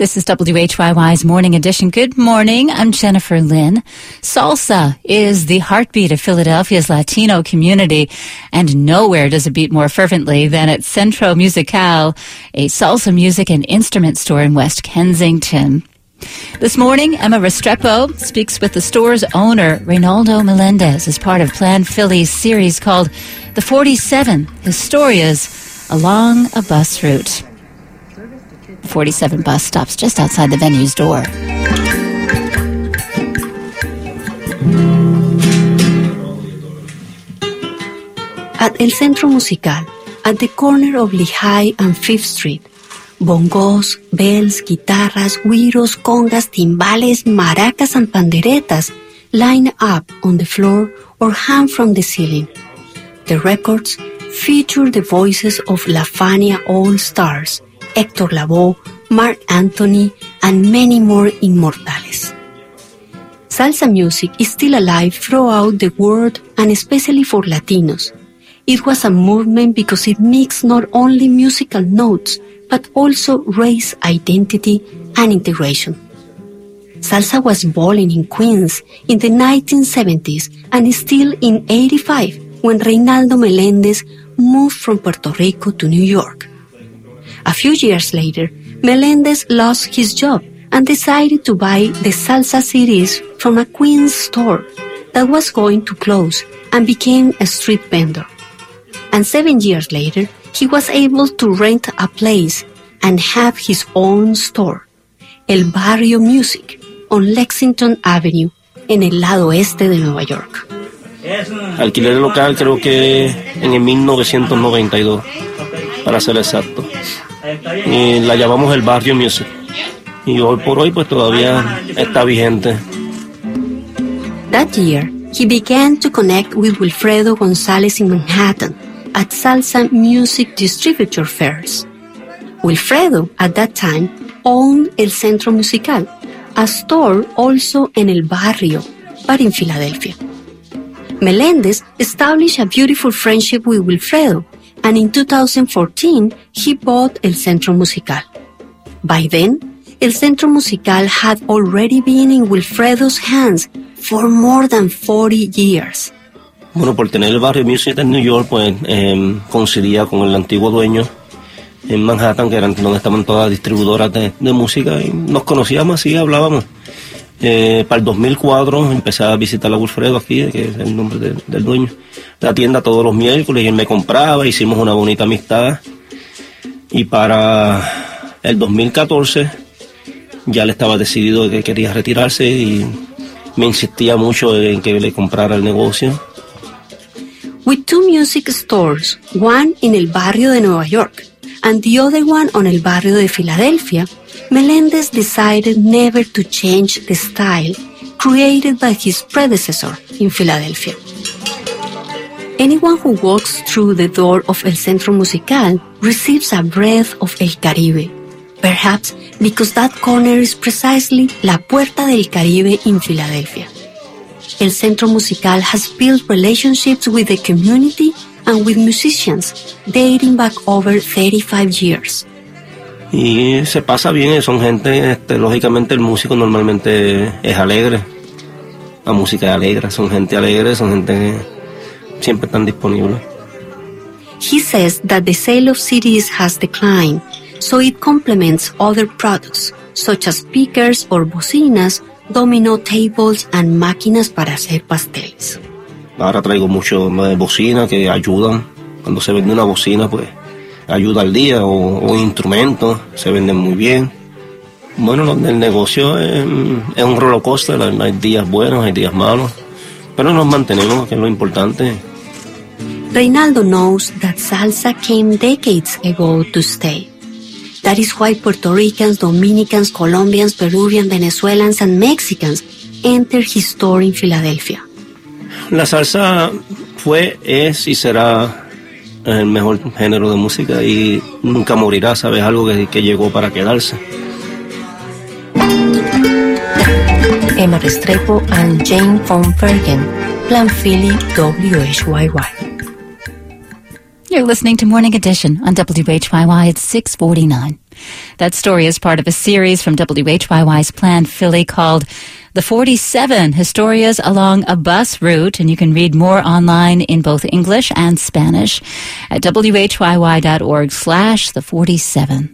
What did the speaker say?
This is WHYY's Morning Edition. Good morning. I'm Jennifer Lynn. Salsa is the heartbeat of Philadelphia's Latino community, and nowhere does it beat more fervently than at Centro Musical, a salsa music and instrument store in West Kensington. This morning, Emma Restrepo speaks with the store's owner, Reynaldo Melendez, as part of Plan Philly's series called The 47 Historias Along a Bus Route. 47 bus stops just outside the venue's door. At El Centro Musical, at the corner of Lehigh and 5th Street, bongos, bells, guitarras, güiros, congas, timbales, maracas, and panderetas line up on the floor or hang from the ceiling. The records feature the voices of La Fania All-Stars, Héctor Lavoe, Marc Anthony, and many more immortales. Salsa music is still alive throughout the world and especially for Latinos. It was a movement because it mixed not only musical notes, but also race identity and integration. Salsa was born in Queens in the 1970s and is still in 85 when Reynaldo Melendez moved from Puerto Rico to New York. A few years later, Melendez lost his job and decided to buy the salsa CDs from a Queens store that was going to close and became a street vendor. And 7 years later, he was able to rent a place and have his own store, El Barrio Music, on Lexington Avenue, en el lado oeste de Nueva York. Alquilé el local creo que en el 1992, para ser exacto. Y la llamamos El Barrio Music. Y hoy por hoy pues todavía está vigente. That year, he began to connect with Wilfredo González in Manhattan at salsa music distributor fairs. Wilfredo, at that time, owned El Centro Musical, a store also in El Barrio, but in Philadelphia. Melendez established a beautiful friendship with Wilfredo, and in 2014, he bought El Centro Musical. By then, El Centro Musical had already been in Wilfredo's hands for more than 40 years. Bueno, por tener el Barrio Music en New York, pues coincidía con el antiguo dueño en Manhattan, que eran donde estaban todas las distribuidoras de música, y nos conocíamos así, hablábamos. Para el 2004 empecé a visitar a Wilfredo aquí, que es el nombre del dueño, la tienda todos los miércoles, y él me compraba, hicimos una bonita amistad. Y para el 2014 ya le estaba decidido que quería retirarse y me insistía mucho en que le comprara el negocio. With two music stores, one in El Barrio de Nueva York and the other one on El Barrio de Philadelphia, Melendez decided never to change the style created by his predecessor in Philadelphia. Anyone who walks through the door of El Centro Musical receives a breath of El Caribe, perhaps because that corner is precisely La Puerta del Caribe in Philadelphia. El Centro Musical has built relationships with the community and with musicians dating back over 35 years. Y se pasa bien, son gente, lógicamente el músico normalmente es alegre, la música es alegre, son gente alegre, son gente que siempre están disponibles. He says that the sale of CDs has declined, so it complements other products, such as speakers or bocinas, domino tables, and máquinas para hacer pasteles. Ahora traigo mucho bocinas que ayudan. Cuando se vende una bocina, pues ayuda al día, o instrumentos, se venden muy bien. Bueno, el negocio es un roller coaster, hay días buenos, hay días malos, pero nos mantenemos, que es lo importante. Reynaldo knows that salsa came decades ago to stay. That is why Puerto Ricans, Dominicans, Colombians, Peruvians, Venezuelans, and Mexicans entered his store in Philadelphia. La salsa fue, es y será el mejor género de música y nunca morirá, ¿sabes? Algo que llegó para quedarse. Emma Restrepo and Jane von Bergen, Plan Philly, WHYY. You're listening to Morning Edition on WHYY at 6:49. That story is part of a series from WHYY's Planned Philly called The 47 Historias Along a Bus Route, and you can read more online in both English and Spanish at whyy.org/the47.